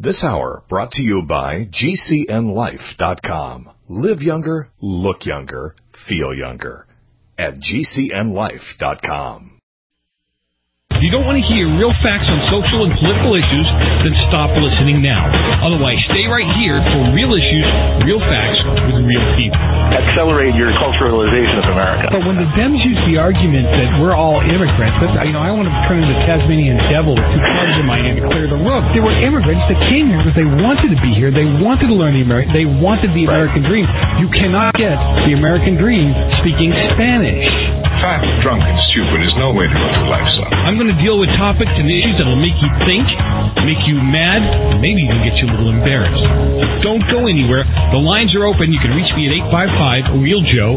This hour brought to you by GCNLife.com. Live younger, look younger, feel younger. At GCNLife.com. If you don't want to hear real facts on social and political issues, then stop listening now. Otherwise, stay right here for real issues, real facts with real people. Accelerate your culturalization of America. But when the Dems use the argument that we're all immigrants, I want to turn into Tasmanian devil with two clubs in my hand to clear the rug. They were immigrants that came here because they wanted to be here. They wanted to learn they wanted the American dream. You cannot get the American dream speaking Spanish. Fat, drunk, and stupid is no way to go through life, son. I'm going to deal with topics and issues that will make you think, make you mad, and maybe even get you a little embarrassed. So don't go anywhere. The lines are open. You can reach me at 855-REAL-JOE,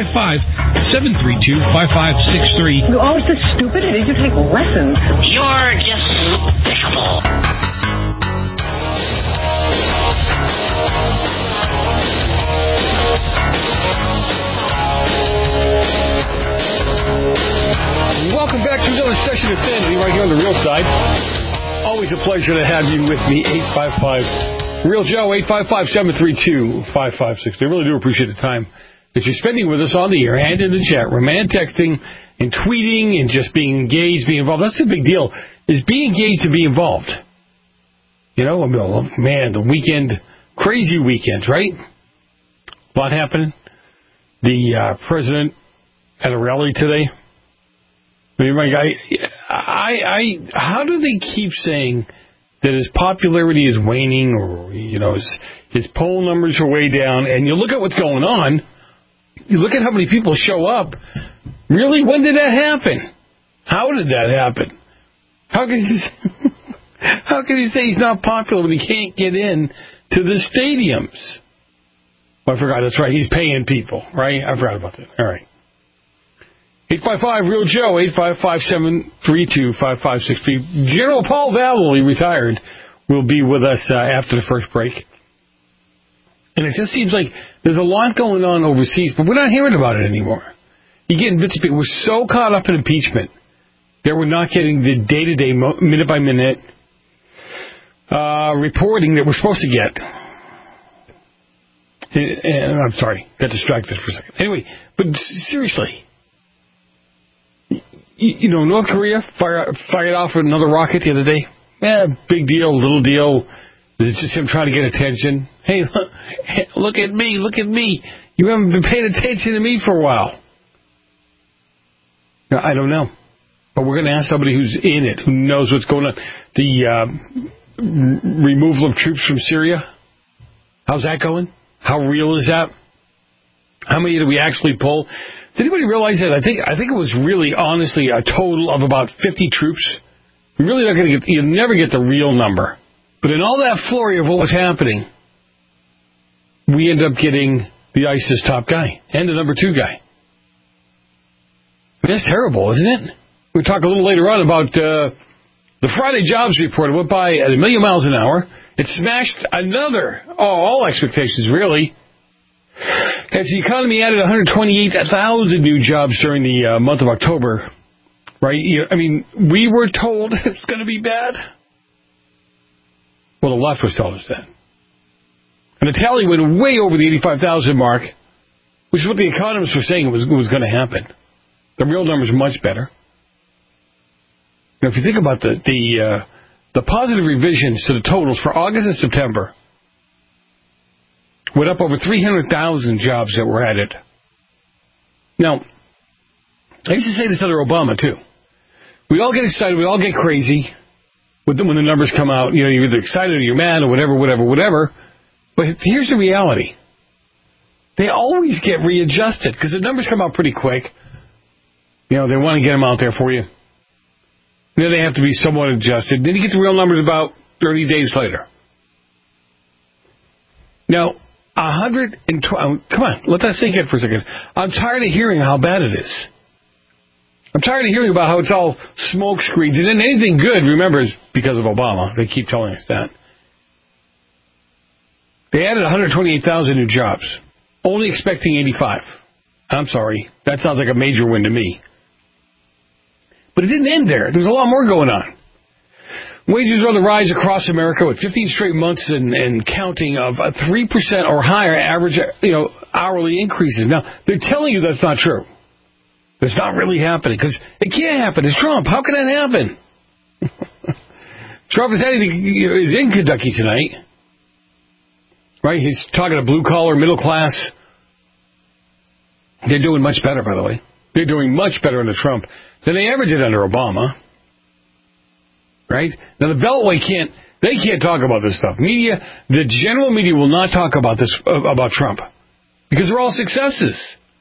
855-732-5563. You're always so stupid. Did you take lessons? You're just despicable. Welcome back to another session of Sanity right here on the Real Side. Always a pleasure to have you with me. 855-REAL-JOE, 855-732-5563. I really do appreciate the time that you're spending with us on the air and in the chat room and texting and tweeting and just being engaged, being involved. That's the big deal, is be engaged and be involved. You know, man, the weekend, crazy weekend, right? A lot happening. The president at a rally today. I mean, how do they keep saying that his popularity is waning, or his poll numbers are way down? And you look at what's going on. You look at how many people show up. Really, when did that happen? How did that happen? How can he say he's not popular when he can't get in to the stadiums? Oh, I forgot. That's right. He's paying people, right? I forgot about that. All right. 855-REAL-JOE, 855-732-5563. General Paul Vallely, retired, will be with us after the first break. And it just seems like there's a lot going on overseas, but we're not hearing about it anymore. You're getting bits of people. We're so caught up in impeachment that we're not getting the day-to-day, minute-by-minute reporting that we're supposed to get. And I'm sorry, got distracted for a second. Anyway, but seriously, North Korea fired off another rocket the other day. Big deal, little deal. Is it just him trying to get attention? Hey, look at me, look at me. You haven't been paying attention to me for a while. Now, I don't know. But we're going to ask somebody who's in it, who knows what's going on. The removal of troops from Syria, how's that going? How real is that? How many did we actually pull? Did anybody realize that? I think it was really, honestly, a total of about 50 troops. You're really not going to get, you'll never get the real number. But in all that flurry of what was happening, we ended up getting the ISIS top guy and the number 2 guy. I mean, that's terrible, isn't it? We'll talk a little later on about the Friday jobs report. It went by at 1,000,000 miles an hour. It smashed all expectations, really. As the economy added 128,000 new jobs during the month of October, right? I mean, we were told it's going to be bad. Well, the left was telling us that. And the tally went way over the 85,000 mark, which is what the economists were saying was going to happen. The real numbers are much better. Now, if you think about the positive revisions to the totals for August and September, went up over 300,000 jobs that were added. Now, I used to say this under Obama, too. We all get excited, we all get crazy when the numbers come out. You're either excited or you're mad or whatever. But here's the reality. They always get readjusted because the numbers come out pretty quick. They want to get them out there for you. Then they have to be somewhat adjusted. Then you get the real numbers about 30 days later. Now, 112. Come on, let that sink in for a second. I'm tired of hearing how bad it is. I'm tired of hearing about how it's all smoke screens. And then anything good, remember, is because of Obama. They keep telling us that. They added 128,000 new jobs, only expecting 85. I'm sorry. That sounds like a major win to me. But it didn't end there. There's a lot more going on. Wages are on the rise across America with 15 straight months and counting of 3% or higher average, hourly increases. Now, they're telling you that's not true. It's not really happening because it can't happen. It's Trump. How can that happen? Trump is in Kentucky tonight. Right? He's talking to blue-collar, middle class. They're doing much better, by the way. They're doing much better under Trump than they ever did under Obama. Right? Now, the Beltway can't talk about this stuff. The general media will not talk about this, about Trump. Because they're all successes.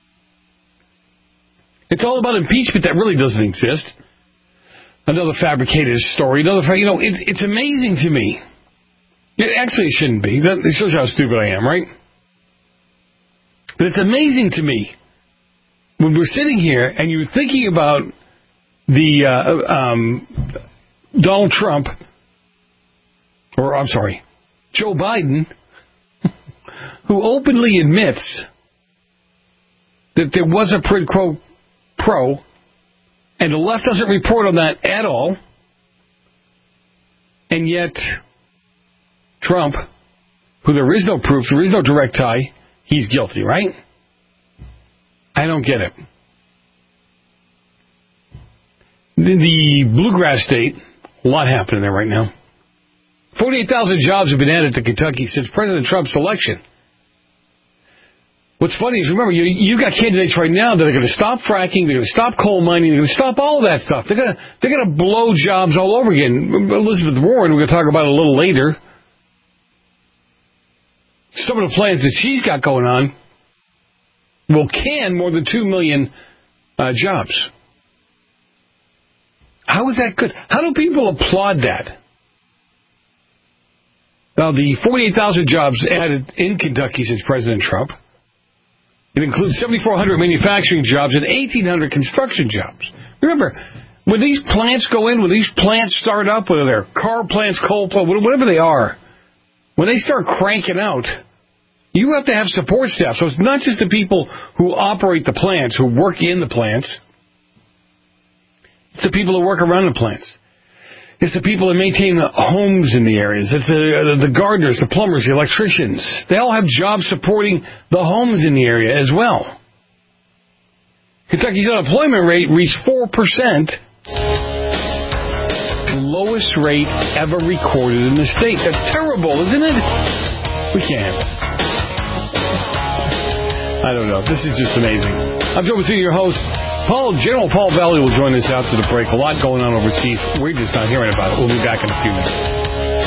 It's all about impeachment that really doesn't exist. Another fabricated story. It's amazing to me. Actually, it shouldn't be. It shows you how stupid I am, right? But it's amazing to me when we're sitting here and you're thinking about the Donald Trump, or I'm sorry, Joe Biden, who openly admits that there was a quid pro, and the left doesn't report on that at all, and yet Trump, who there is no proof, there is no direct tie, he's guilty, right? I don't get it. The bluegrass state, a lot happening there right now. 48,000 jobs have been added to Kentucky since President Trump's election. What's funny is, remember, you got candidates right now that are going to stop fracking, they're going to stop coal mining, they're going to stop all of that stuff. They're going to blow jobs all over again. Elizabeth Warren, we're going to talk about it a little later. Some of the plans that she's got going on will can more than 2 million jobs. How is that good? How do people applaud that? Now, the 48,000 jobs added in Kentucky since President Trump, it includes 7,400 manufacturing jobs and 1,800 construction jobs. Remember, when these plants go in, when these plants start up, whether they're car plants, coal plants, whatever they are, when they start cranking out, you have to have support staff. So it's not just the people who operate the plants, who work in the plants. It's the people who work around the plants. It's the people that maintain the homes in the areas. It's the gardeners, the plumbers, the electricians. They all have jobs supporting the homes in the area as well. Kentucky's unemployment rate reached 4%. The lowest rate ever recorded in the state. That's terrible, isn't it? We can't have it. I don't know. This is just amazing. I'm Joe Messina, your host. General Paul Valley will join us after the break. A lot going on overseas. We're just not hearing about it. We'll be back in a few minutes.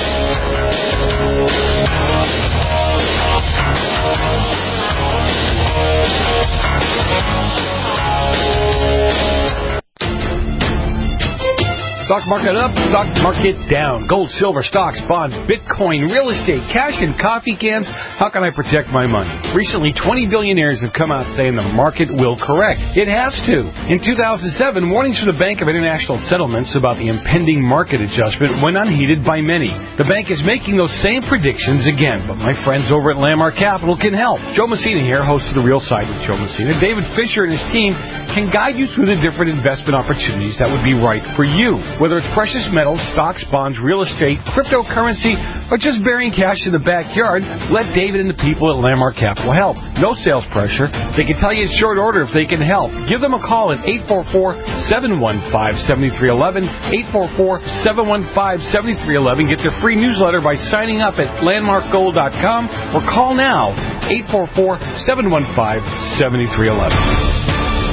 Stock market up, stock market down. Gold, silver, stocks, bonds, Bitcoin, real estate, cash, and coffee cans. How can I protect my money? Recently, 20 billionaires have come out saying the market will correct. It has to. In 2007, warnings from the Bank of International Settlements about the impending market adjustment went unheeded by many. The bank is making those same predictions again, but my friends over at Landmark Capital can help. Joe Messina here, host of The Real Side with Joe Messina. David Fisher and his team can guide you through the different investment opportunities that would be right for you. Whether it's precious metals, stocks, bonds, real estate, cryptocurrency, or just burying cash in the backyard, let David and the people at Landmark Capital help. No sales pressure. They can tell you in short order if they can help. Give them a call at 844-715-7311, 844-715-7311. Get their free newsletter by signing up at landmarkgold.com or call now, 844-715-7311.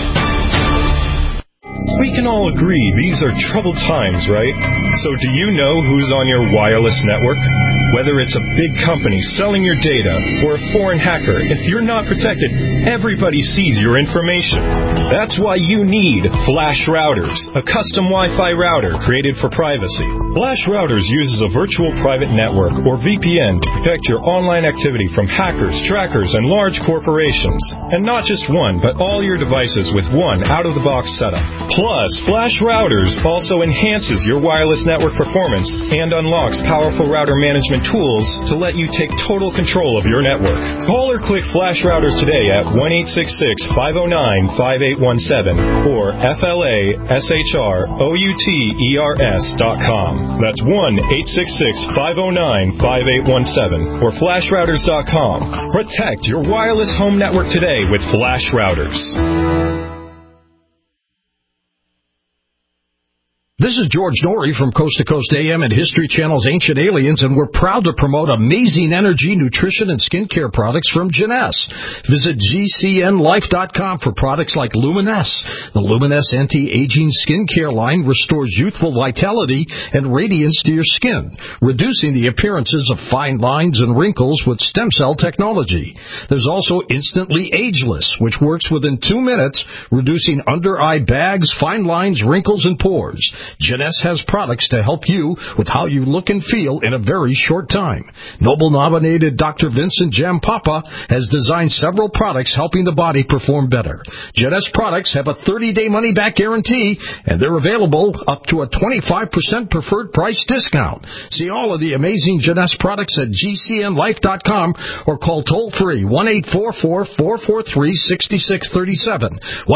We can all agree these are troubled times, right? So do you know who's on your wireless network? Whether it's a big company selling your data or a foreign hacker, if you're not protected, everybody sees your information. That's why you need Flash Routers, a custom Wi-Fi router created for privacy. Flash Routers uses a virtual private network, or VPN, to protect your online activity from hackers, trackers, and large corporations. And not just one, but all your devices with one out-of-the-box setup. Plus, Flash Routers also enhances your wireless network performance and unlocks powerful router management tools to let you take total control of your network. Call or click Flash Routers today at 1-866-509-5817 or FLASHROUTERS.com. That's 1-866-509-5817 or FlashRouters.com. Protect your wireless home network today with Flash Routers. This is George Norrie from Coast to Coast AM and History Channel's Ancient Aliens, and we're proud to promote amazing energy, nutrition, and skincare products from Jeunesse. Visit GCNLife.com for products like Luminesse. The Luminesse anti-aging skincare line restores youthful vitality and radiance to your skin, reducing the appearances of fine lines and wrinkles with stem cell technology. There's also Instantly Ageless, which works within 2 minutes, reducing under-eye bags, fine lines, wrinkles, and pores. Jeunesse has products to help you with how you look and feel in a very short time. Nobel-nominated Dr. Vincent Jampapa has designed several products helping the body perform better. Jeunesse products have a 30-day money-back guarantee, and they're available up to a 25% preferred price discount. See all of the amazing Jeunesse products at GCNLife.com or call toll-free 1-844-443-6637,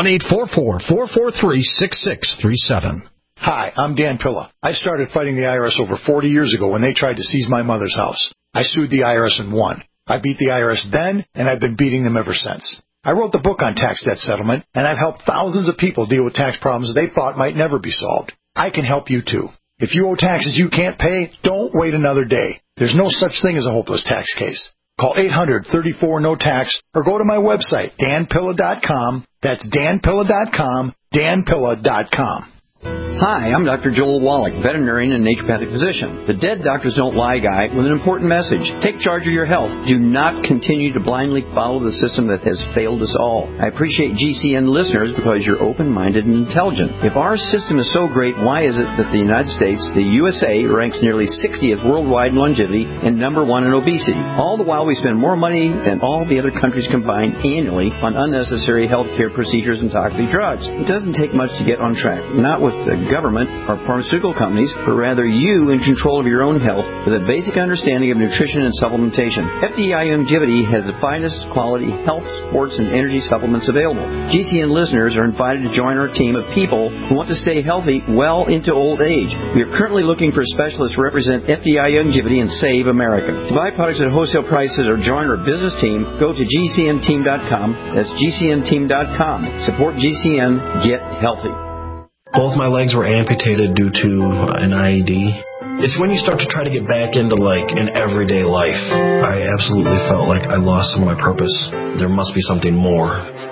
1-844-443-6637. Hi, I'm Dan Pilla. I started fighting the IRS over 40 years ago when they tried to seize my mother's house. I sued the IRS and won. I beat the IRS then, and I've been beating them ever since. I wrote the book on tax debt settlement, and I've helped thousands of people deal with tax problems they thought might never be solved. I can help you too. If you owe taxes you can't pay, don't wait another day. There's no such thing as a hopeless tax case. Call 800-34-NO-TAX or go to my website, danpilla.com. That's danpilla.com, danpilla.com. Hi, I'm Dr. Joel Wallach, veterinarian and naturopathic physician. The Dead Doctors Don't Lie guy with an important message. Take charge of your health. Do not continue to blindly follow the system that has failed us all. I appreciate GCN listeners because you're open-minded and intelligent. If our system is so great, why is it that the United States, the USA, ranks nearly 60th worldwide in longevity and number 1 in obesity? All the while we spend more money than all the other countries combined annually on unnecessary health care procedures and toxic drugs. It doesn't take much to get on track. Not with the government or pharmaceutical companies, but rather you in control of your own health with a basic understanding of nutrition and supplementation. FDI Longevity has the finest quality health, sports, and energy supplements available. GCN listeners are invited to join our team of people who want to stay healthy well into old age. We are currently looking for specialists to represent FDI Longevity and Save America. To buy products at wholesale prices or join our business team, go to GCNteam.com. That's GCNteam.com. Support GCN. Get healthy. Both my legs were amputated due to an IED. It's when you start to try to get back into, an everyday life. I absolutely felt like I lost some of my purpose. There must be something more.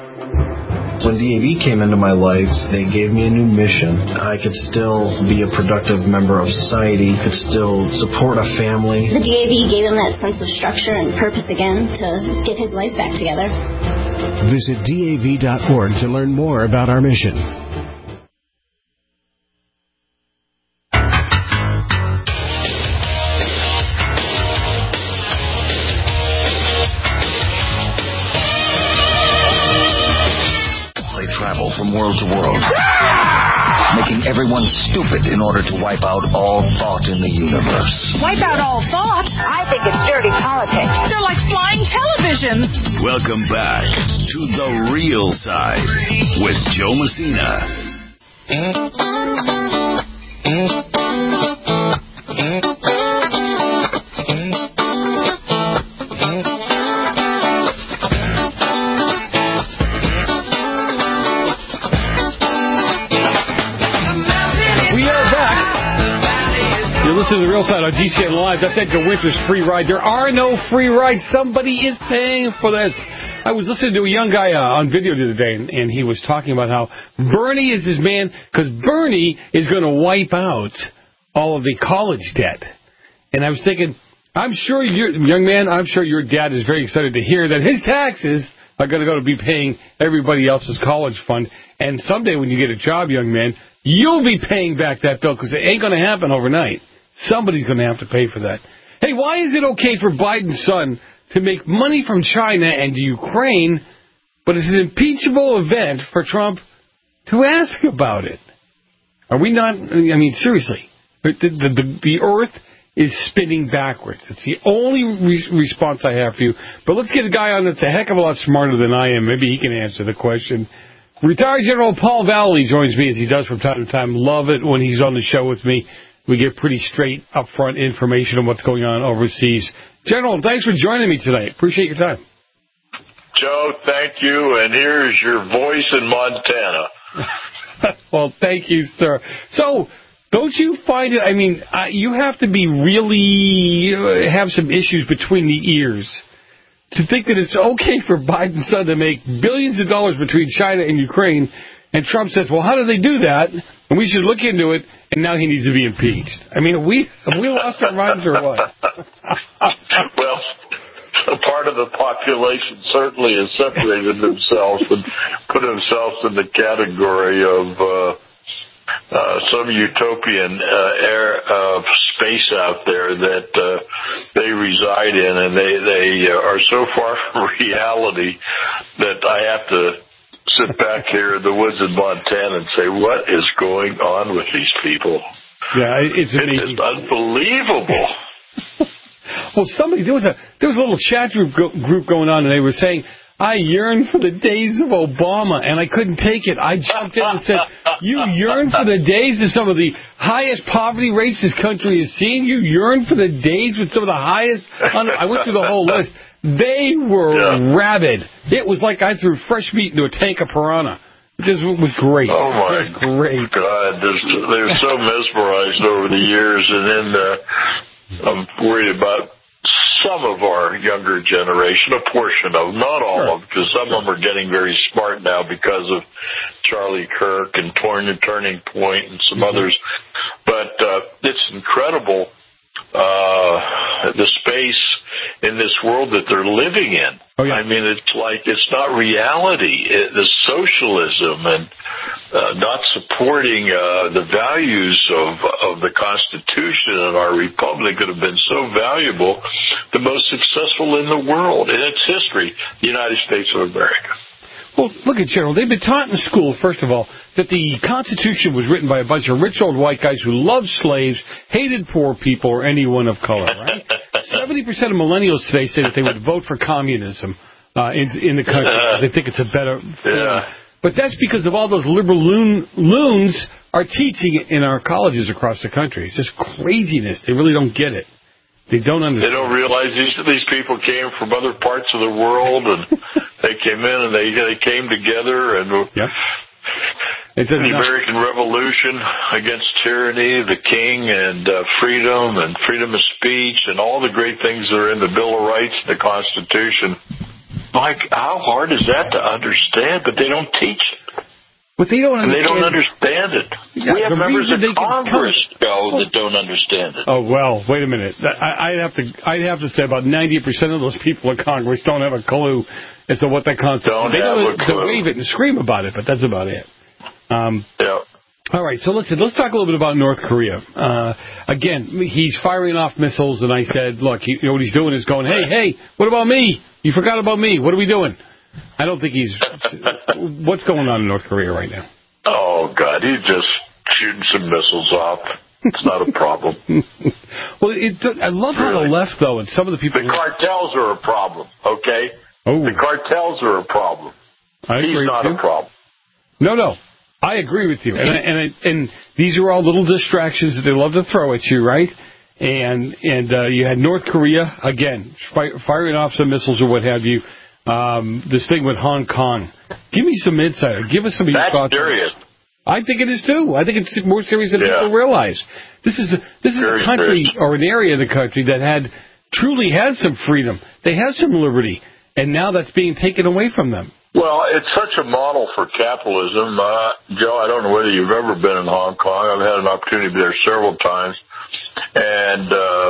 When DAV came into my life, they gave me a new mission. I could still be a productive member of society, could still support a family. The DAV gave him that sense of structure and purpose again to get his life back together. Visit DAV.org to learn more about our mission. From world to world, making everyone stupid in order to wipe out all thought in the universe. Wipe out all thought? I think it's dirty politics. They're like flying televisions. Welcome back to The Real Side with Joe Messina. Listen to The Real Side on GCN Live. That's Edgar Winter's free ride. There are no free rides. Somebody is paying for this. I was listening to a young guy on video the other day, and he was talking about how Bernie is his man because Bernie is going to wipe out all of the college debt. And I was thinking, I'm sure your dad is very excited to hear that his taxes are going to go to be paying everybody else's college fund. And someday when you get a job, young man, you'll be paying back that bill because it ain't going to happen overnight. Somebody's going to have to pay for that. Hey, why is it okay for Biden's son to make money from China and Ukraine, but it's an impeachable event for Trump to ask about it. Are we not? I mean, seriously, the Earth is spinning backwards. It's the only response I have for you. But let's get a guy on that's a heck of a lot smarter than I am. Maybe he can answer the question. Retired General Paul Vallely joins me as he does from time to time. Love it when he's on the show with me. We get pretty straight, upfront information on what's going on overseas. General, thanks for joining me today. Appreciate your time. Joe, thank you. And here's your voice in Montana. Well, thank you, sir. So, don't you find it, I mean, you have to be really, have some issues between the ears to think that it's okay for Biden's son to make billions of dollars between China and Ukraine, and Trump says, well, how do they do that? And we should look into it, and now he needs to be impeached. I mean, have we lost our minds or what? Well, a part of the population certainly has separated themselves and put themselves in the category of some utopian space out there that they reside in, and they are so far from reality that I have to sit back here in the woods in Montana and say, what is going on with these people? Yeah, it's amazing. It's unbelievable. Well, there was a little chat group going on, and they were saying, I yearn for the days of Obama, and I couldn't take it. I jumped in and said, you yearn for the days of some of the highest poverty rates this country has seen? You yearn for the days with some of the highest? I went through the whole list. They were rabid. It was like I threw fresh meat into a tank of piranha. It was great. Oh, my great. God. They're so mesmerized over the years, and then I'm worried about some of our younger generation, a portion of them, not all of them, because some of them are getting very smart now because of Charlie Kirk and Turning Point and some others. But it's incredible the space in this world that they're living in. Oh, yeah. I mean, it's like it's not reality. The socialism and not supporting the values of the Constitution and our republic that have been so valuable, the most successful in the world in its history, the United States of America. Well, look at General. They've been taught in school, first of all, that the Constitution was written by a bunch of rich old white guys who loved slaves, hated poor people, or anyone of color, right? 70% of millennials today say that they would vote for communism in the country because they think it's a better form. But that's because of all those liberal loons are teaching it in our colleges across the country. It's just craziness. They really don't get it. They don't understand. They don't realize these people came from other parts of the world, and they came in and they came together, and the American Revolution against tyranny, the king, and freedom of speech, and all the great things that are in the Bill of Rights and the Constitution. Like, how hard is that to understand? But they don't teach it. But they don't understand. They don't understand it. Yeah, we have members of Congress that don't understand it. Oh, well, wait a minute. I'd have to say about 90% of those people in Congress don't have a clue as to what that Constitution is. They don't wave it and scream about it, but that's about it. All right, so listen, let's talk a little bit about North Korea. Again, he's firing off missiles, and I said, look, you know what he's doing is going, hey, what about me? You forgot about me. What are we doing? I don't think he's... What's going on in North Korea right now? Oh, God, he's just shooting some missiles off. It's not a problem. Well, I love how the left, though, and some of the people... The cartels are a problem, okay? Oh. The cartels are a problem. He's not a problem. No. I agree with you. And these are all little distractions that they love to throw at you, right? And you had North Korea, again, firing off some missiles or what have you. This thing with Hong Kong. Give me some insight. Give us some of your thoughts. That's serious. I think it is too. I think it's more serious than people realize. This is a country or an area of the country that truly has some freedom. They have some liberty, and now that's being taken away from them. Well, it's such a model for capitalism. Joe, I don't know whether you've ever been in Hong Kong. I've had an opportunity to be there several times. And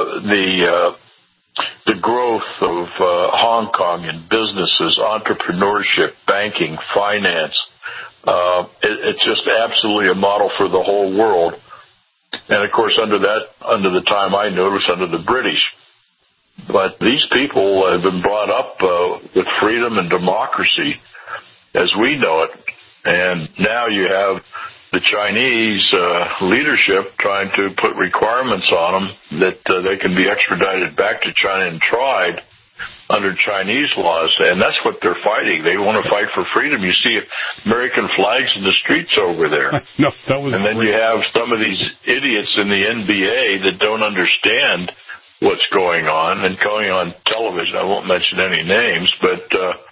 the growth of Hong Kong in businesses, entrepreneurship, banking, finance, it's just absolutely a model for the whole world. And, of course, under the time I knew, it was under the British. But these people have been brought up with freedom and democracy as we know it. And now you have the Chinese leadership trying to put requirements on them that they can be extradited back to China and tried under Chinese laws, and that's what they're fighting. They want to fight for freedom. You see American flags in the streets over there. No, that was. And then you have some of these idiots in the NBA that don't understand what's going on and going on television. I won't mention any names, but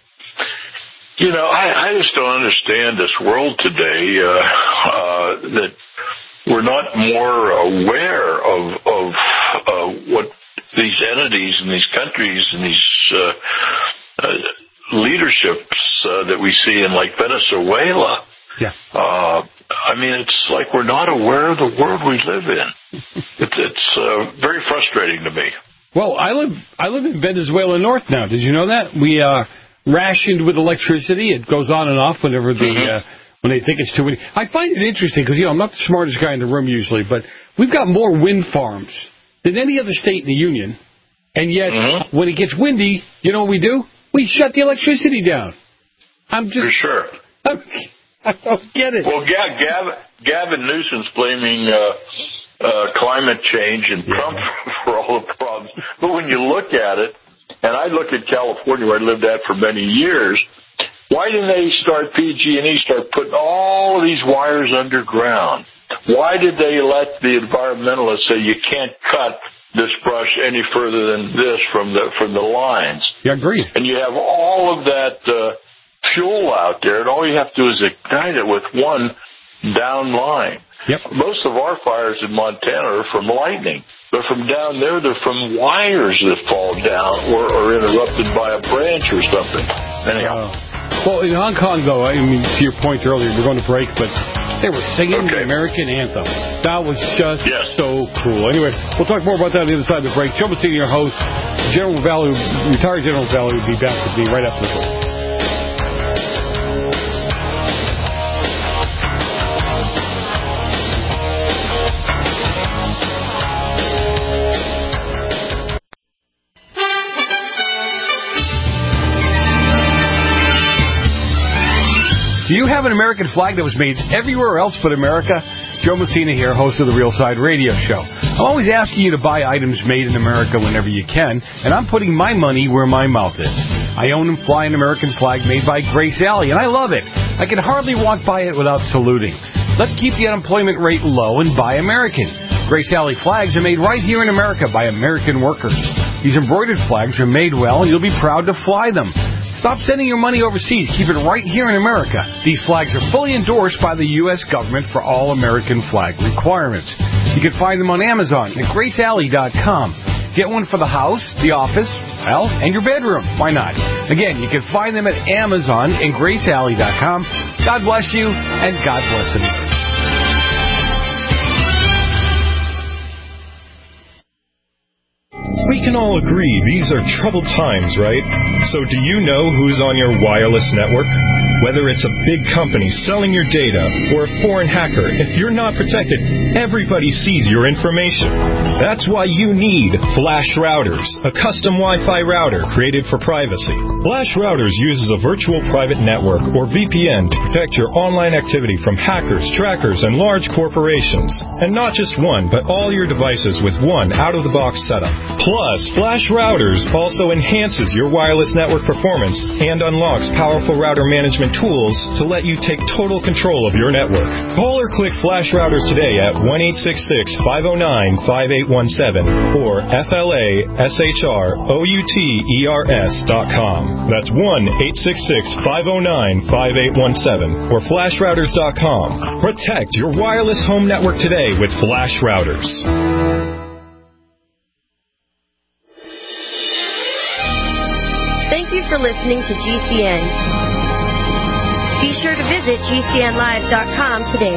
I just don't understand this world today that we're not more aware of what these entities and these countries and these leaderships that we see in like Venezuela. Yeah. It's like we're not aware of the world we live in. It's very frustrating to me. Well, I live in Venezuela North now. Did you know that? We rationed with electricity. It goes on and off whenever when they think it's too windy. I find it interesting because, I'm not the smartest guy in the room usually, but we've got more wind farms than any other state in the union, and yet when it gets windy, you know what we do? We shut the electricity down. For sure. I don't get it. Well, Gavin Newsom's blaming climate change and Trump for all the problems. But when you look at it, and I look at California where I lived at for many years, why didn't they PG&E start putting all of these wires underground? Why did they let the environmentalists say you can't cut this brush any further than this from the lines? Yeah, agreed. And you have all of that fuel out there, and all you have to do is ignite it with one down line. Yep. Most of our fires in Montana are from lightning. But from down there, they're from wires that fall down or are interrupted by a branch or something. Anyhow. Well, in Hong Kong, though, to your point earlier, we're going to break, but they were singing the American anthem. That was just so cool. Anyway, we'll talk more about that on the other side of the break. Joe Messina, your host, retired General Valley, will be back with me right after the break. Do you have an American flag that was made everywhere else but America? Joe Messina here, host of the Real Side Radio Show. I'm always asking you to buy items made in America whenever you can, and I'm putting my money where my mouth is. I own and fly an American flag made by Grace Alley, and I love it. I can hardly walk by it without saluting. Let's keep the unemployment rate low and buy American. Grace Alley flags are made right here in America by American workers. These embroidered flags are made well, and you'll be proud to fly them. Stop sending your money overseas. Keep it right here in America. These flags are fully endorsed by the U.S. government for all American flag requirements. You can find them on Amazon at GraceAlley.com. Get one for the house, the office, and your bedroom. Why not? Again, you can find them at Amazon and GraceAlley.com. God bless you, and God bless America. We can all agree these are troubled times, right? So do you know who's on your wireless network? Whether it's a big company selling your data or a foreign hacker, if you're not protected, everybody sees your information. That's why you need Flash Routers, a custom Wi-Fi router created for privacy. Flash Routers uses a virtual private network, or VPN, to protect your online activity from hackers, trackers, and large corporations. And not just one, but all your devices with one out-of-the-box setup. Plus, Flash Routers also enhances your wireless network performance and unlocks powerful router management tools to let you take total control of your network. Call or click Flash Routers today at 1-866-509-5817 or FLASHROUTERS.com. That's 1-866-509-5817 or FlashRouters.com. Protect your wireless home network today with Flash Routers. Thank you for listening to GCN. Be sure to visit GCNlive.com today.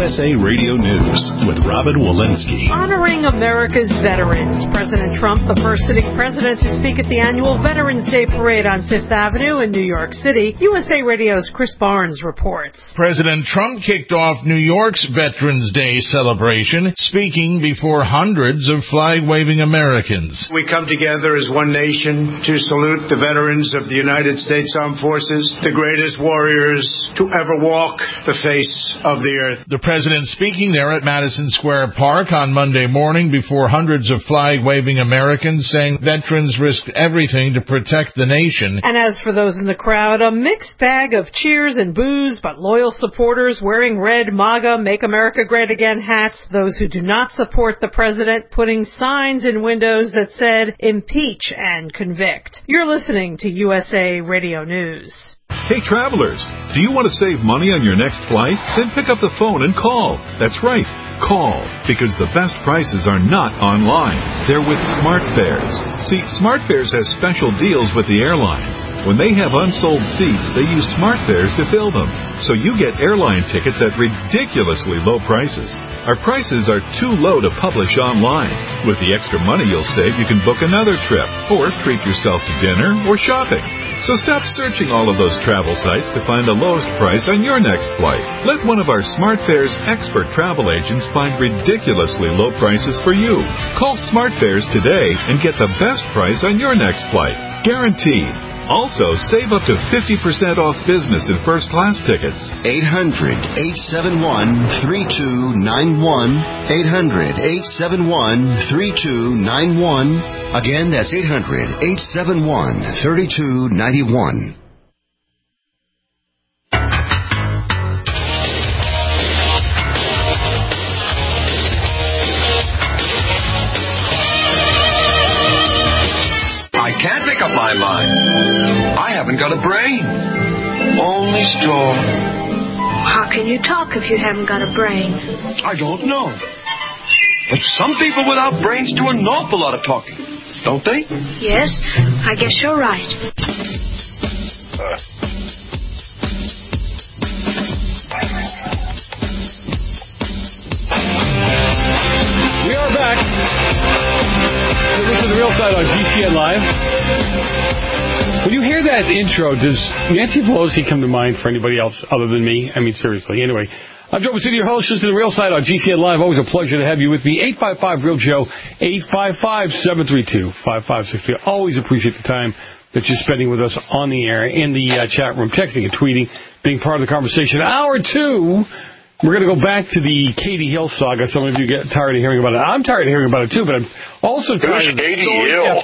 USA Radio News with Robin Walensky. Honoring America's veterans. President Trump, the first sitting president to speak at the annual Veterans Day Parade on Fifth Avenue in New York City. USA Radio's Chris Barnes reports. President Trump kicked off New York's Veterans Day celebration, speaking before hundreds of flag-waving Americans. We come together as one nation to salute the veterans of the United States Armed Forces, the greatest warriors to ever walk the face of the earth. The president speaking there at Madison Square Park on Monday morning before hundreds of flag-waving Americans, saying veterans risked everything to protect the nation. And as for those in the crowd, a mixed bag of cheers and boos, but loyal supporters wearing red MAGA Make America Great Again hats, those who do not support the president putting signs in windows that said impeach and convict. You're listening to USA Radio News. Hey travelers, do you want to save money on your next flight? Then pick up the phone and call. That's right, call, because the best prices are not online. They're with SmartFares. See, SmartFares has special deals with the airlines. When they have unsold seats, they use SmartFares to fill them. So you get airline tickets at ridiculously low prices. Our prices are too low to publish online. With the extra money you'll save, you can book another trip or treat yourself to dinner or shopping. So stop searching all of those travel sites to find the lowest price on your next flight. Let one of our SmartFares expert travel agents find ridiculously low prices for you. Call SmartFares today and get the best price on your next flight. Guaranteed. Also, save up to 50% off business and first-class tickets. 800-871-3291. 800-871-3291. Again, that's 800-871-3291. I can't make up my mind. I haven't got a brain. Only straw. How can you talk if you haven't got a brain? I don't know. But some people without brains do an awful lot of talking, don't they? Yes, I guess you're right. We are back. This is The Real Side on GCN Live. When you hear that intro, does Nancy Pelosi come to mind for anybody else other than me? I mean, seriously. Anyway, I'm Joe Messina, your host. This is The Real Side on GCN Live. Always a pleasure to have you with me. 855-REAL-JOE, 855-732-5563. Always appreciate the time that you're spending with us on the air, in the chat room, texting and tweeting, being part of the conversation. Hour two, we're going to go back to the Katie Hill saga. Some of you get tired of hearing about it. I'm tired of hearing about it, too, but I'm also tired of Katie Hill?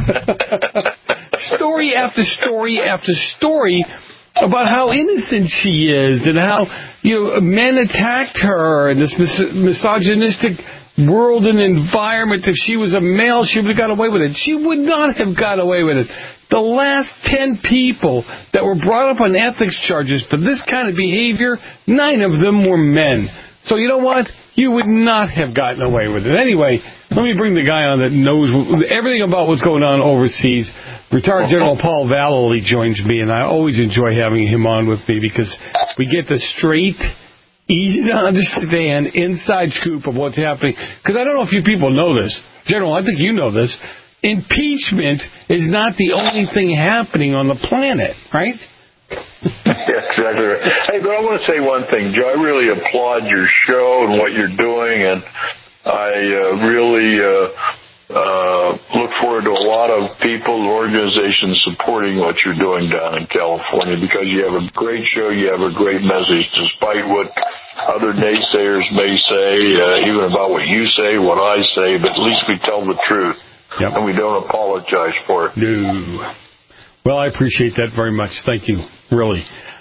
story after story after story about how innocent she is and how, men attacked her in this misogynistic world and environment. If she was a male, she would have got away with it. She would not have got away with it. The last 10 people that were brought up on ethics charges for this kind of behavior, 9 of them were men. So you know what? You would not have gotten away with it. Anyway, let me bring the guy on that knows everything about what's going on overseas. Retired General Paul Vallely joins me, and I always enjoy having him on with me because we get the straight, easy to understand inside scoop of what's happening. Because I don't know if you people know this. General, I think you know this. Impeachment is not the only thing happening on the planet, right? Yeah, exactly right. Hey, but I want to say one thing, Joe. I really applaud your show and what you're doing, and I really look forward to a lot of people, organizations supporting what you're doing down in California because you have a great show, you have a great message, despite what other naysayers may say, even about what you say, what I say, but at least we tell the truth. Yep. And we don't apologize for it. No. Well, I appreciate that very much. Thank you, really.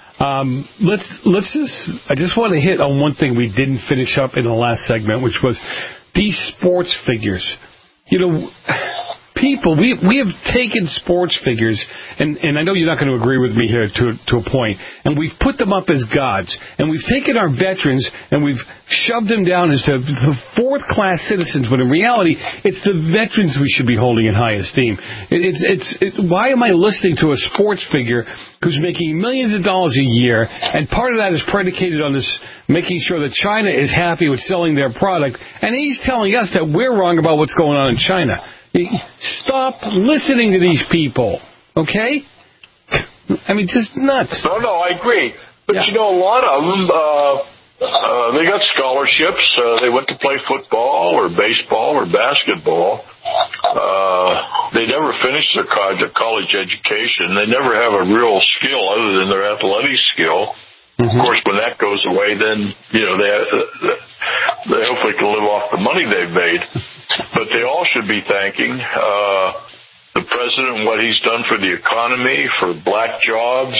I just want to hit on one thing we didn't finish up in the last segment, which was these sports figures. people, we have taken sports figures, and I know you're not going to agree with me here to a point, and we've put them up as gods, and we've taken our veterans and we've shoved them down as the fourth-class citizens, when in reality, it's the veterans we should be holding in high esteem. Why am I listening to a sports figure who's making millions of dollars a year, and part of that is predicated on this, making sure that China is happy with selling their product, and he's telling us that we're wrong about what's going on in China. Stop listening to these people, okay? I mean, just nuts. No, I agree. But, a lot of them, they got scholarships. They went to play football or baseball or basketball. They never finished their college education. They never have a real skill other than their athletic skill. Mm-hmm. Of course, when that goes away, then, they hopefully can live off the money they've made. But they all should be thanking the president and what he's done for the economy, for black jobs,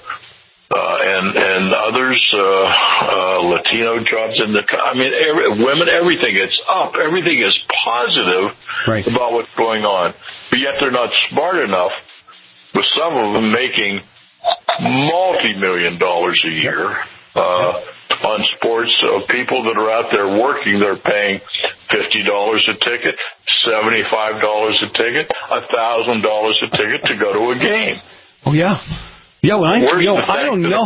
and others, Latino jobs women, everything. It's up. Everything is positive about what's going on. But yet they're not smart enough, with some of them making multi-million dollars a year on sports. People that are out there working, they're paying $50 a ticket, $75 a ticket, $1,000 a ticket to go to a game. Oh yeah, yeah. Well, I don't know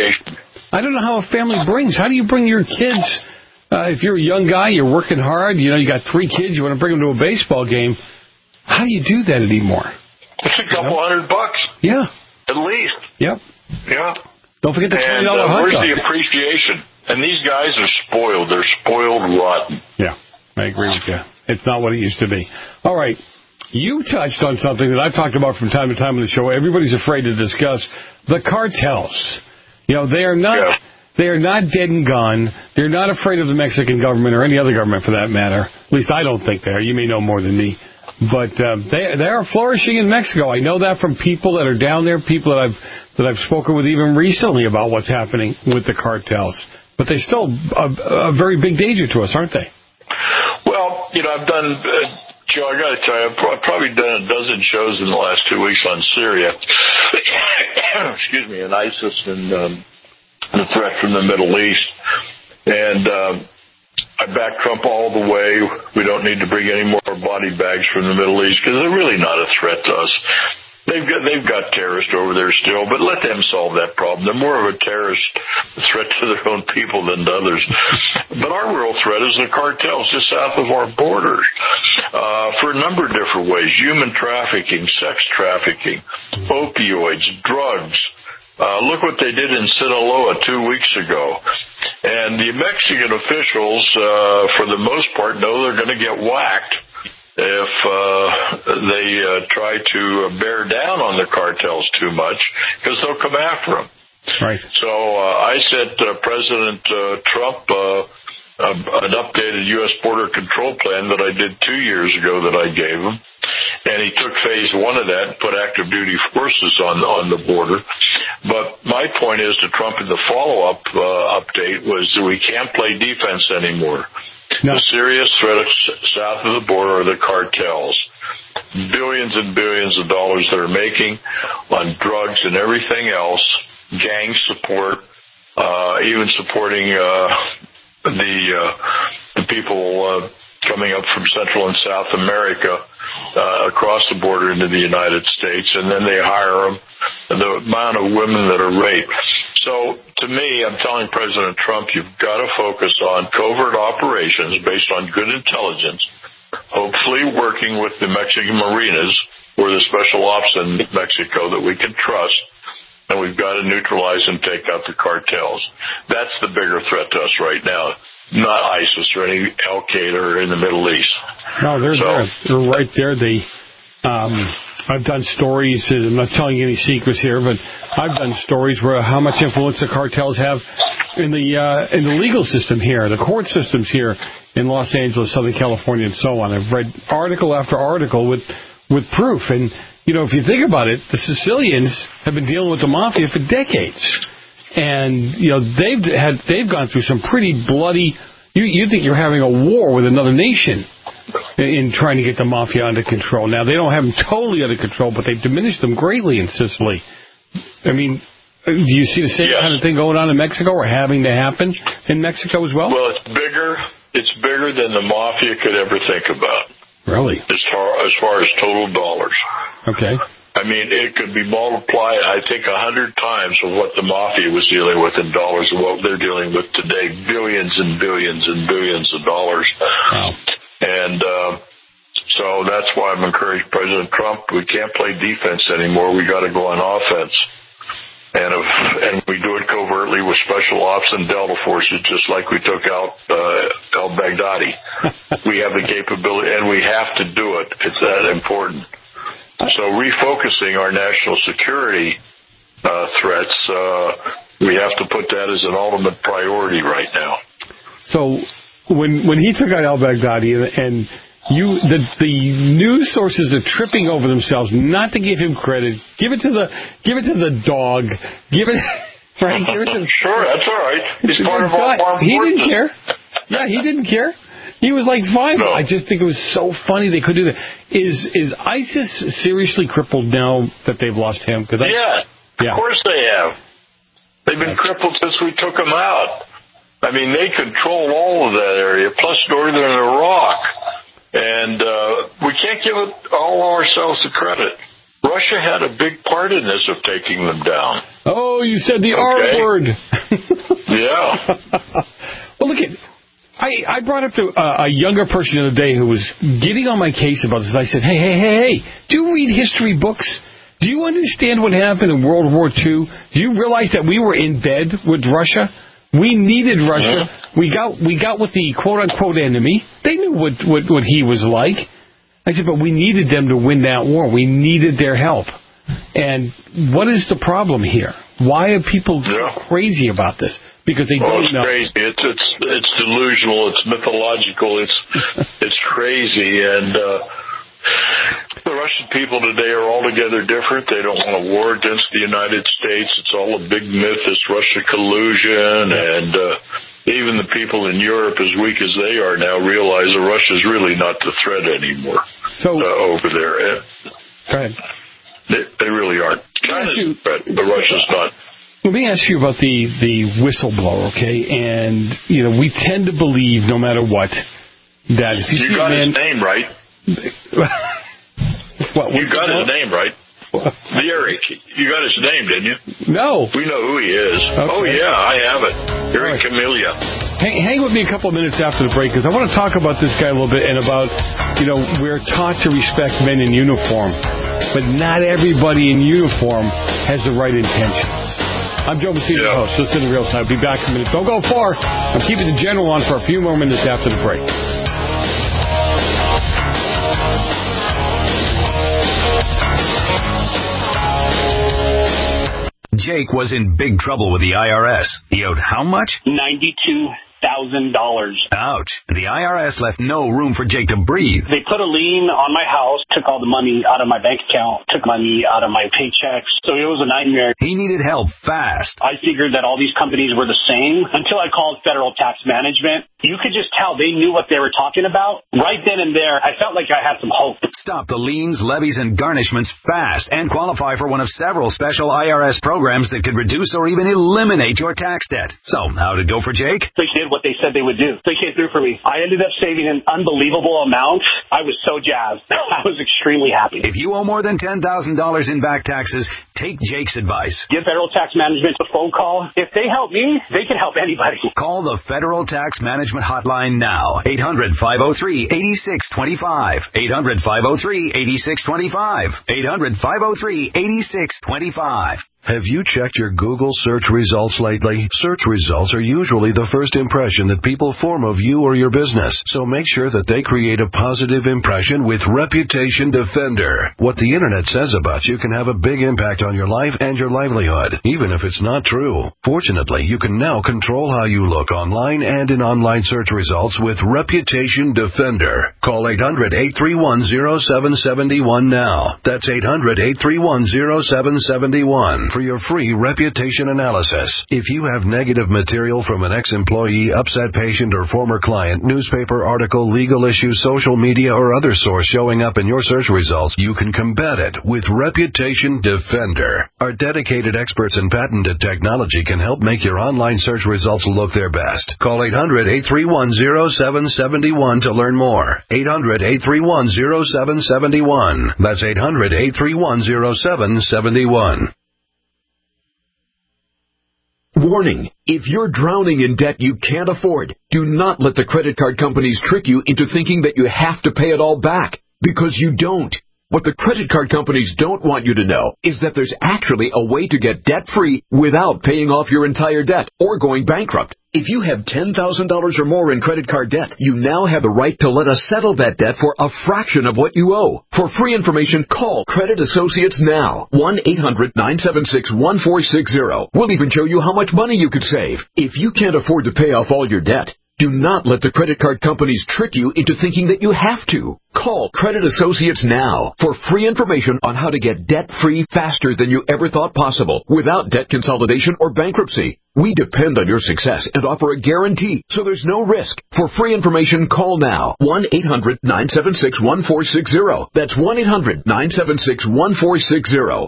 how a family brings. How do you bring your kids? If you're a young guy, you're working hard. You got 3 kids. You want to bring them to a baseball game. How do you do that anymore? It's a couple $100. Yeah, at least. Yep. Yeah. Don't forget the $20 hot dog. Where's the appreciation? And these guys are spoiled. They're spoiled rotten. Yeah, I agree with you. It's not what it used to be. All right. You touched on something that I've talked about from time to time on the show. Everybody's afraid to discuss the cartels. They are not dead and gone. They're not afraid of the Mexican government or any other government for that matter. At least I don't think they are. You may know more than me. But they are flourishing in Mexico. I know that from people that are down there, people that I've spoken with even recently about what's happening with the cartels. But they're still a very big danger to us, aren't they? Well, I've done, Joe, I got to tell you, I've probably done a dozen shows in the last 2 weeks on Syria. Excuse me, and ISIS and the threat from the Middle East. And I back Trump all the way. We don't need to bring any more body bags from the Middle East because they're really not a threat to us. They've got terrorists over there still, but let them solve that problem. They're more of a terrorist threat to their own people than to others. But our real threat is the cartels just south of our borders for a number of different ways. Human trafficking, sex trafficking, opioids, drugs. Look what they did in Sinaloa 2 weeks ago. And the Mexican officials, for the most part, know they're going to get whacked if they try to bear down on the cartels too much, because they'll come after them. Right. So I sent President Trump an updated U.S. border control plan that I did 2 years ago that I gave him. And he took phase 1 of that and put active duty forces on the border. But my point is to Trump in the follow-up update was that we can't play defense anymore. No. The serious threat south of the border are the cartels. Billions and billions of dollars they're making on drugs and everything else, gang support, even supporting the people coming up from Central and South America across the border into the United States, and then they hire them, the amount of women that are raped. So, to me, I'm telling President Trump, you've got to focus on covert operations based on good intelligence, hopefully working with the Mexican marinas or the special ops in Mexico that we can trust, and we've got to neutralize and take out the cartels. That's the bigger threat to us right now, not ISIS or any Al-Qaeda in the Middle East. No, they're there. They're right there. I've done stories, and I'm not telling you any secrets here, but I've done stories where how much influence the cartels have in the legal system here, the court systems here in Los Angeles, Southern California, and so on. I've read article after article with proof. And, if you think about it, the Sicilians have been dealing with the mafia for decades. And, they've gone through some pretty bloody, you think you're having a war with another nation. in trying to get the mafia under control. Now, they don't have them totally under control, but they've diminished them greatly in Sicily. I mean, do you see the same kind of thing going on in Mexico or having to happen in Mexico as well? Well, it's bigger. It's bigger than the mafia could ever think about. Really? As far as total dollars. Okay. I mean, it could be multiplied, I think, 100 times of what the mafia was dealing with in dollars and what they're dealing with today. Billions and billions and billions of dollars. Wow. And so that's why I'm encouraging President Trump. We can't play defense anymore. We got to go on offense. And we do it covertly with special ops and Delta forces, just like we took out al-Baghdadi. We have the capability, and we have to do it. It's that important. So refocusing our national security threats, we have to put that as an ultimate priority right now. So when he took out al-Baghdadi and the news sources are tripping over themselves not to give him credit. Give it to the dog. Give it, Frank. Give it to Sure, that's all right. He's part of our farm. He didn't care. Yeah, he didn't care. He was like, fine. No. I just think it was so funny they could do that. Is ISIS seriously crippled now that they've lost him? Yeah, of course they have. They've been crippled since we took them out. I mean, they control all of that area, plus northern Iraq. And we can't give it all ourselves the credit. Russia had a big part in this of taking them down. Oh, you said the R word. Yeah. Well, look at... I brought up to a younger person the other day who was getting on my case about this. I said, hey, do you read history books? Do you understand what happened in World War II? Do you realize that we were in bed with Russia? We needed Russia. We got with the quote-unquote enemy. They knew what he was like. I said, but we needed them to win that war. We needed their help. And what is the problem here? Why are people crazy about this? Because they don't know. It's crazy. It's delusional. It's mythological. It's crazy. And the Russian people today are altogether different. They don't want a war against the United States. It's all a big myth, this Russia collusion. And even the people in Europe, as weak as they are now, realize that Russia's really not the threat anymore over there. Go ahead. They really aren't. China's the threat, but Russia's not. Let me ask you about the whistleblower, okay? And, we tend to believe, no matter what, that if you got his name right. What? You got his name right. The Eric. You got his name, didn't you? No. We know who he is. Okay. Oh, yeah, I have it. Eric Camellia. Hang with me a couple of minutes after the break, because I want to talk about this guy a little bit and about, we're taught to respect men in uniform, but not everybody in uniform has the right intentions. I'm Joe Messina, the host. Listen to Real Time. Be back in a minute. Don't go far. I'm keeping the general on for a few more minutes after the break. Jake was in big trouble with the IRS. He owed how much? $92,000. Ouch. The IRS left no room for Jake to breathe. They put a lien on my house, took all the money out of my bank account, took money out of my paychecks. So it was a nightmare. He needed help fast. I figured that all these companies were the same until I called Federal Tax Management. You could just tell they knew what they were talking about. Right then and there, I felt like I had some hope. Stop the liens, levies, and garnishments fast and qualify for one of several special IRS programs that could reduce or even eliminate your tax debt. So, how'd it go for Jake? They did what they said they would do. They came through for me. I ended up saving an unbelievable amount. I was so jazzed. I was extremely happy. If you owe more than $10,000 in back taxes, take Jake's advice. Give Federal Tax Management a phone call. If they help me, they can help anybody. Call the Federal Tax Management hotline now. 800-503-8625. 800-503-8625. 800-503-8625. Have you checked your Google search results lately? Search results are usually the first impression that people form of you or your business. So make sure that they create a positive impression with Reputation Defender. What the internet says about you can have a big impact on your life and your livelihood, even if it's not true. Fortunately, you can now control how you look online and in online search results with Reputation Defender. Call 800-831-0771 now. That's 800-831-0771. for your free reputation analysis. If you have negative material from an ex-employee, upset patient, or former client, newspaper article, legal issue, social media, or other source showing up in your search results, you can combat it with Reputation Defender. Our dedicated experts in patented technology can help make your online search results look their best. Call 800-831-0771 to learn more. 800-831-0771. That's 800-831-0771. Warning, if you're drowning in debt you can't afford, do not let the credit card companies trick you into thinking that you have to pay it all back, because you don't. What the credit card companies don't want you to know is that there's actually a way to get debt-free without paying off your entire debt or going bankrupt. If you have $10,000 or more in credit card debt, you now have the right to let us settle that debt for a fraction of what you owe. For free information, call Credit Associates now. 1-800-976-1460. We'll even show you how much money you could save. If you can't afford to pay off all your debt, do not let the credit card companies trick you into thinking that you have to. Call Credit Associates now for free information on how to get debt-free faster than you ever thought possible without debt consolidation or bankruptcy. We depend on your success and offer a guarantee, so there's no risk. For free information, call now. 1-800-976-1460. That's 1-800-976-1460.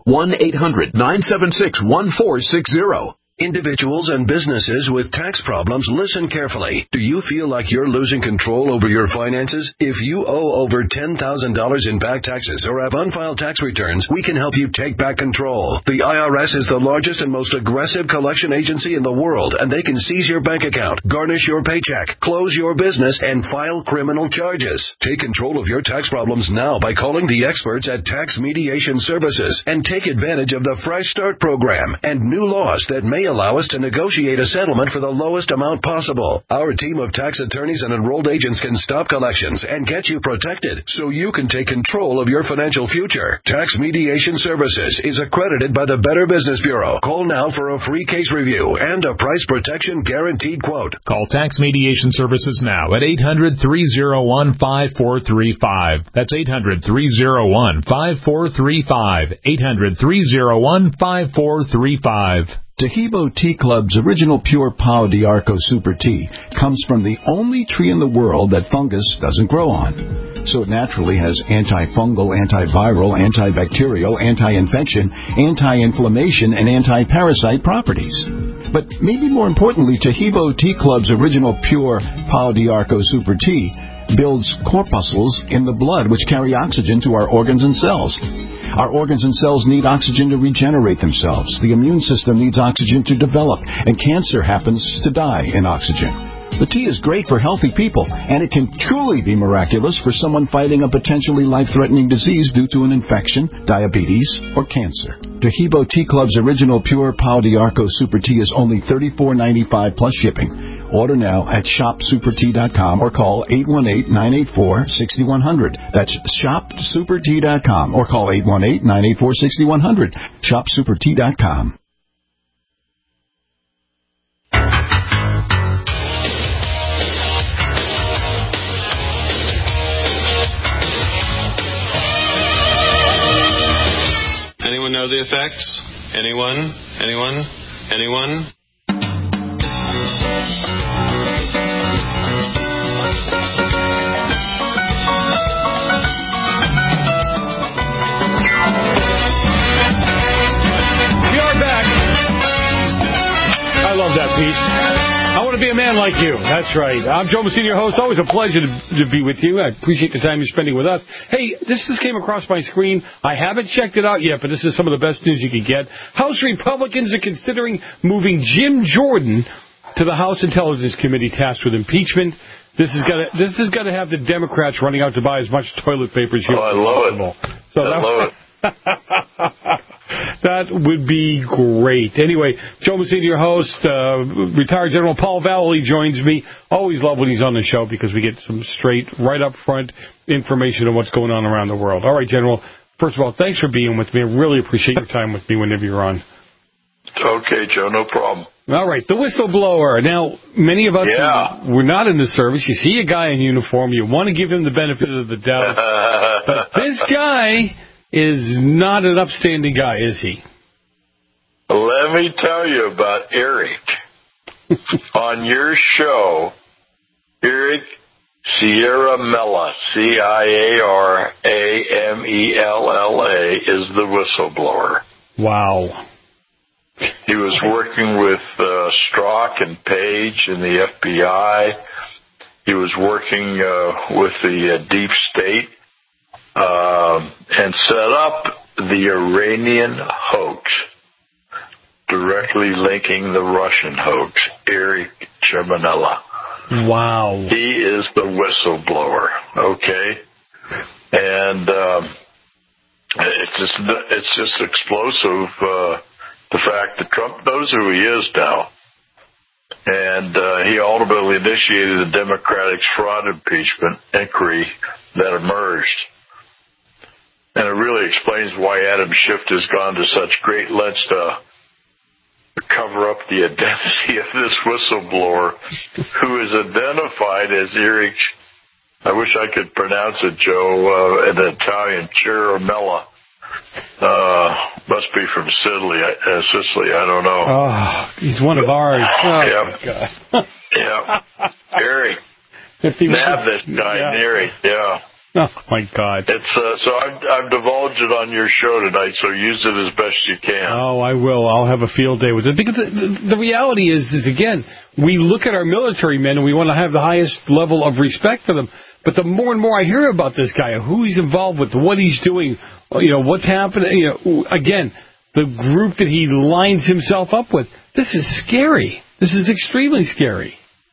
1-800-976-1460. Individuals and businesses with tax problems, listen carefully. Do you feel like you're losing control over your finances? If you owe over $10,000 in back taxes or have unfiled tax returns, we can help you take back control. The IRS is the largest and most aggressive collection agency in the world, and they can seize your bank account, garnish your paycheck, close your business, and file criminal charges. Take control of your tax problems now by calling the experts at Tax Mediation Services and take advantage of the Fresh Start program and new laws that may allow us to negotiate a settlement for the lowest amount possible. Our team of tax attorneys and enrolled agents can stop collections and get you protected so you can take control of your financial future. Tax Mediation Services is accredited by the Better Business Bureau. Call now for a free case review and a price protection guaranteed quote. Call Tax Mediation Services now at 800-301-5435. That's 800-301-5435. 800-301-5435. Tahibo Tea Club's original pure Pau d'Arco Super Tea comes from the only tree in the world that fungus doesn't grow on. So it naturally has antifungal, antiviral, antibacterial, anti-infection, anti-inflammation, and anti-parasite properties. But maybe more importantly, Tahibo Tea Club's original pure Pau d'Arco Super Tea builds corpuscles in the blood which carry oxygen to our organs and cells. Our organs and cells need oxygen to regenerate themselves. The immune system needs oxygen to develop, and cancer happens to die in oxygen. The tea is great for healthy people, and it can truly be miraculous for someone fighting a potentially life-threatening disease due to an infection, diabetes, or cancer. Tahibo Tea Club's original pure Pau d'Arco Super Tea is only $34.95 plus shipping. Order now at shopsupertea.com or call 818-984-6100. That's shopsupertea.com or call 818-984-6100. Shopsupertea.com. Anyone know the effects? Anyone? Anyone? Anyone? Love that piece. I want to be a man like you. That's right. I'm Joe Messina, your host. Always a pleasure to be with you. I appreciate the time you're spending with us. Hey, this just came across my screen. I haven't checked it out yet, but this is some of the best news you could get. House Republicans are considering moving Jim Jordan to the House Intelligence Committee tasked with impeachment. This is got to have the Democrats running out to buy as much toilet paper as you I love it. So I love it. That would be great. Anyway, Joe Messina, your host, retired General Paul Vallely joins me. Always love when he's on the show because we get some straight, right up front information on what's going on around the world. All right, General, first of all, thanks for being with me. I really appreciate your time with me whenever you're on. Okay, Joe, no problem. All right, the whistleblower. Now, many of us, we're not in the service. You see a guy in uniform, you want to give him the benefit of the doubt. But this guy is not an upstanding guy, is he? Let me tell you about Eric. On your show, Eric Ciaramella, Ciaramella, is the whistleblower. Wow. He was working with Strzok and Page in the FBI. He was working with the Deep State and set up the Iranian hoax, directly linking the Russian hoax, Eric Ciaramella. Wow. He is the whistleblower, okay? And it's just explosive, the fact that Trump knows who he is now. And he ultimately initiated the Democratic fraud impeachment inquiry that emerged. And it really explains why Adam Schiff has gone to such great lengths to cover up the identity of this whistleblower, who is identified as Eric, I wish I could pronounce it, Joe, in Italian, Ciaramella. Must be from Sicily, I don't know. Oh, he's one of ours. Oh, yep. my God. Yep. Eric. Nab this guy, Eric, yeah. Oh, my God. It's so I've divulged it on your show tonight, so use it as best you can. Oh, I will. I'll have a field day with it. Because the reality is, again, we look at our military men and we want to have the highest level of respect for them. But the more and more I hear about this guy, who he's involved with, what he's doing, what's happening, again, the group that he lines himself up with, this is scary. This is extremely scary.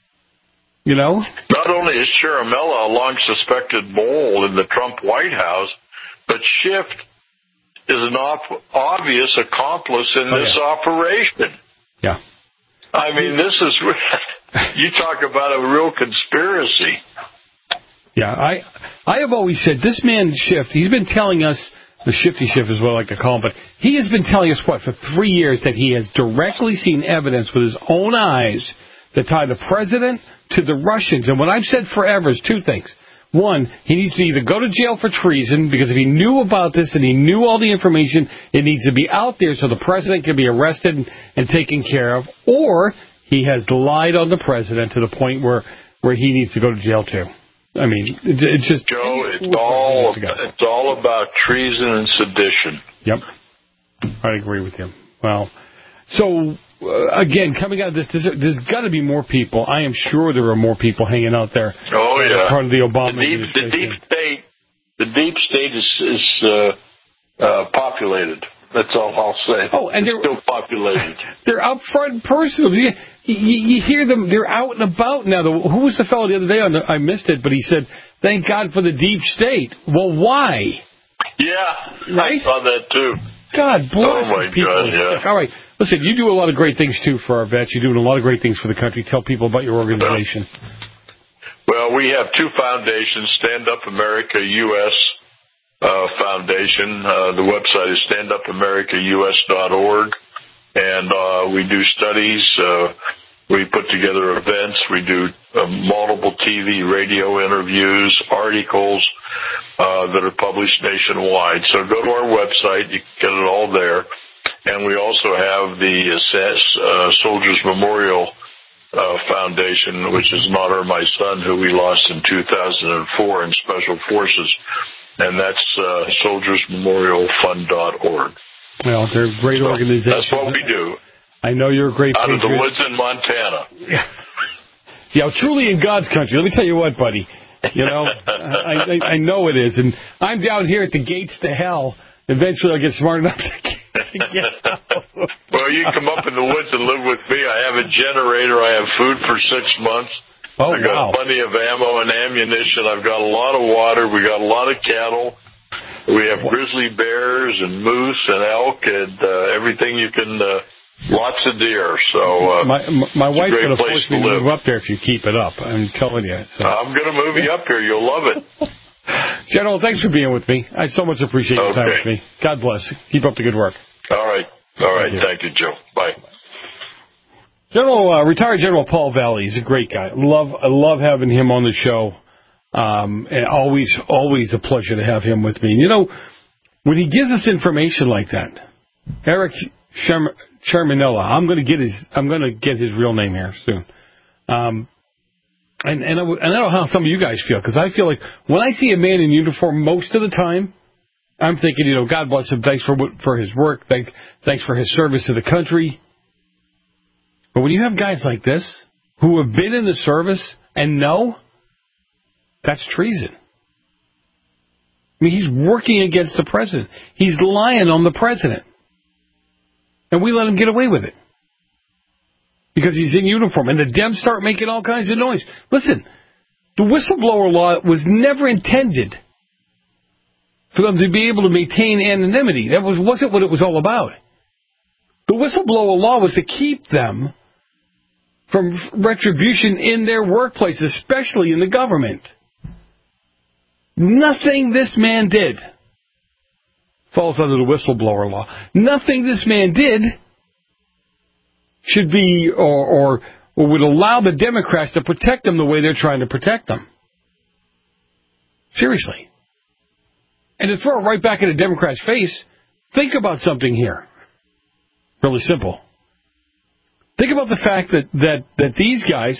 Not only is Ciaramella a long-suspected mole in the Trump White House, but Schiff is an obvious accomplice in this operation. Yeah. I mean, this is, you talk about a real conspiracy. Yeah, I have always said, this man Schiff, he's been telling us, the Shifty Schiff is what I like to call him, but he has been telling us, for 3 years, that he has directly seen evidence with his own eyes that tie the president to the Russians. And what I've said forever is two things. One, he needs to either go to jail for treason, because if he knew about this and he knew all the information, it needs to be out there so the president can be arrested and taken care of, or he has lied on the president to the point where he needs to go to jail too. I mean, it's just... Joe, it's all about treason and sedition. Yep. I agree with you. Well, so... again, coming out of this, there's got to be more people. I am sure there are more people hanging out there. Oh, yeah. Part of the Obama administration. The deep state is populated. That's all I'll say. Oh, and they're still populated. They're out front personally. You hear them. They're out and about now. Who was the fellow the other day? I missed it, but he said, "Thank God for the deep state." Well, why? Yeah, right? I saw that too. God bless. Oh my God! Yeah. All right. Listen, you do a lot of great things, too, for our vets. You're doing a lot of great things for the country. Tell people about your organization. Well, we have two foundations, Stand Up America U.S. Foundation. The website is standupamericaus.org. And we do studies. We put together events. We do multiple TV, radio interviews, articles that are published nationwide. So go to our website. You can get it all there. And we also have the Soldiers Memorial Foundation, which is in honor of my son, who we lost in 2004 in Special Forces. And that's soldiersmemorialfund.org. Well, they're a great organization. That's what we do. I know you're a great Out patriot. of the woods in Montana. Yeah, truly in God's country. Let me tell you what, buddy. I know it is. And I'm down here at the gates to hell. Eventually I'll get smart enough to get out. Well, you can come up in the woods and live with me. I have a generator. I have food for 6 months. Oh, I've got plenty of ammo and ammunition. I've got a lot of water. We got a lot of cattle. We have grizzly bears and moose and elk and everything you can, lots of deer. So my wife's going to force me to live. move up there if you keep it up. I'm telling you. So. I'm going to move you up here. You'll love it. General, thanks for being with me. I so much appreciate your time with me. God bless. Keep up the good work. All right. Thank you, Joe. Bye. Retired General Paul Valley. He's a great guy. I love having him on the show. And always a pleasure to have him with me. And when he gives us information like that, Eric Chairman Noah. I'm going to get his real name here soon. And I don't know how some of you guys feel, because I feel like when I see a man in uniform most of the time, I'm thinking, God bless him. Thanks for his work. Thanks for his service to the country. But when you have guys like this who have been in the service and know, that's treason. I mean, he's working against the president. He's lying on the president. And we let him get away with it. Because he's in uniform. And the Dems start making all kinds of noise. Listen, the whistleblower law was never intended for them to be able to maintain anonymity. That wasn't what it was all about. The whistleblower law was to keep them from retribution in their workplace, especially in the government. Nothing this man did falls under the whistleblower law. Nothing this man did should be or would allow the Democrats to protect them the way they're trying to protect them. Seriously. And to throw it right back in the Democrats' face, think about something here. Really simple. Think about the fact that these guys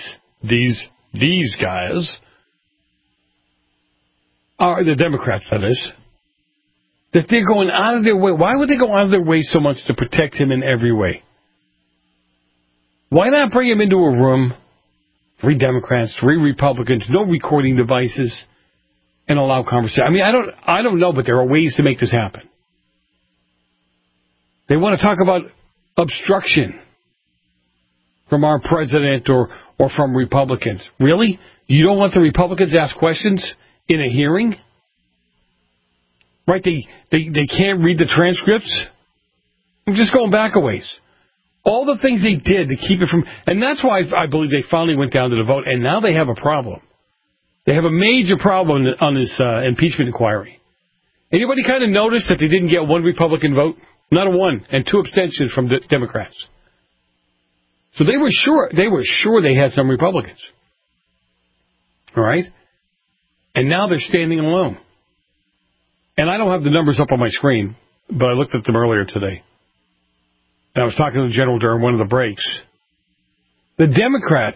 are the Democrats, that is, that they're going out of their way. Why would they go out of their way so much to protect him in every way? Why not bring him into a room, 3 Democrats, 3 Republicans, no recording devices, and allow conversation? I mean, I don't know, but there are ways to make this happen. They want to talk about obstruction from our president or from Republicans. Really? You don't want the Republicans to ask questions in a hearing? Right? They can't read the transcripts? I'm just going back a ways. All the things they did to keep it from... And that's why I believe they finally went down to the vote, and now they have a problem. They have a major problem on this impeachment inquiry. Anybody kind of notice that they didn't get 1 Republican vote? Not a 1, and 2 abstentions from the Democrats. So they were sure they had some Republicans. All right? And now they're standing alone. And I don't have the numbers up on my screen, but I looked at them earlier today. And I was talking to the general during one of the breaks. The Democrats,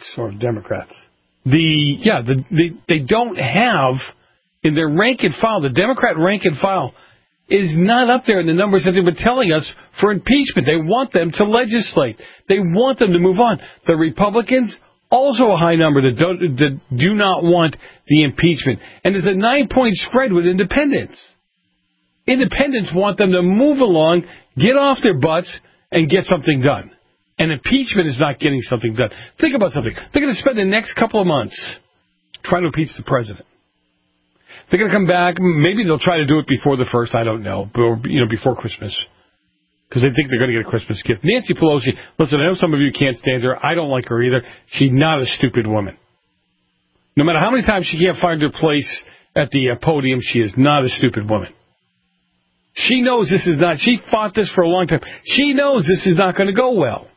they don't have in their rank and file, the Democrat rank and file is not up there in the numbers that they've been telling us for impeachment. They want them to legislate. They want them to move on. The Republicans, also a high number that do not want the impeachment. And there's a 9-point spread with independents. Independents want them to move along, get off their butts, and get something done. And impeachment is not getting something done. Think about something. They're going to spend the next couple of months trying to impeach the president. They're going to come back. Maybe they'll try to do it before the 1st. I don't know. Before Christmas. Because they think they're going to get a Christmas gift. Nancy Pelosi, listen, I know some of you can't stand her. I don't like her either. She's not a stupid woman. No matter how many times she can't find her place at the podium, she is not a stupid woman. She knows this is not, she fought this for a long time. She knows this is not going to go well.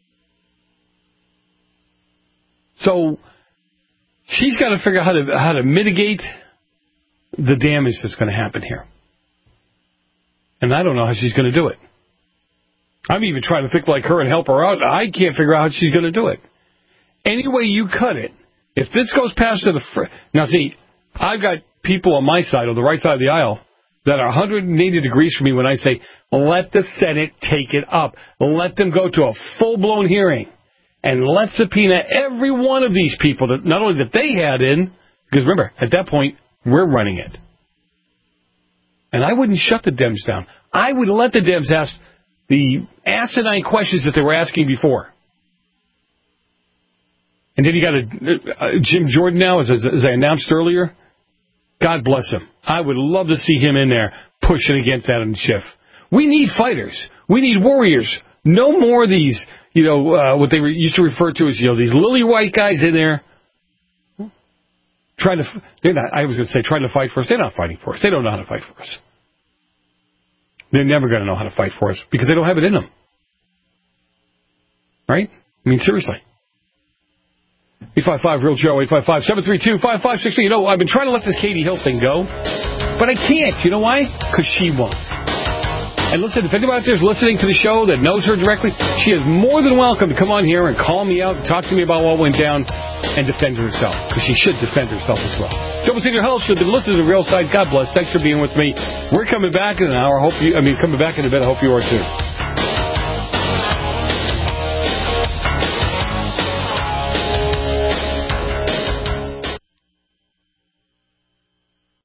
So she's got to figure out how to mitigate the damage that's going to happen here. And I don't know how she's going to do it. I'm even trying to think like her and help her out. I can't figure out how she's going to do it. Any way you cut it, if this goes past to the... Now, see, I've got people on my side, on the right side of the aisle, that are 180 degrees from me when I say, let the Senate take it up. Let them go to a full-blown hearing. And let's subpoena every one of these people, that not only that they had in, because remember, at that point, we're running it. And I wouldn't shut the Dems down. I would let the Dems ask the asinine questions that they were asking before. And then you got Jim Jordan now, as I announced earlier. God bless him. I would love to see him in there pushing against Adam Schiff. We need fighters. We need warriors. No more of these, what they used to refer to as, these lily white guys in there trying to fight for us. They're not fighting for us. They don't know how to fight for us. They're never going to know how to fight for us because they don't have it in them. Right? I mean, seriously. 855-REAL-JOE, 855-732-5563. I've been trying to let this Katie Hill thing go, but I can't. You know why? Because she won't. And listen, if anyone out there is listening to the show that knows her directly, she is more than welcome to come on here and call me out and talk to me about what went down and defend herself, because she should defend herself as well. Joe Messina, your host. You've been listening to The Real Side. God bless. Thanks for being with me. We're coming back in an hour. Coming back in a bit. I hope you are too.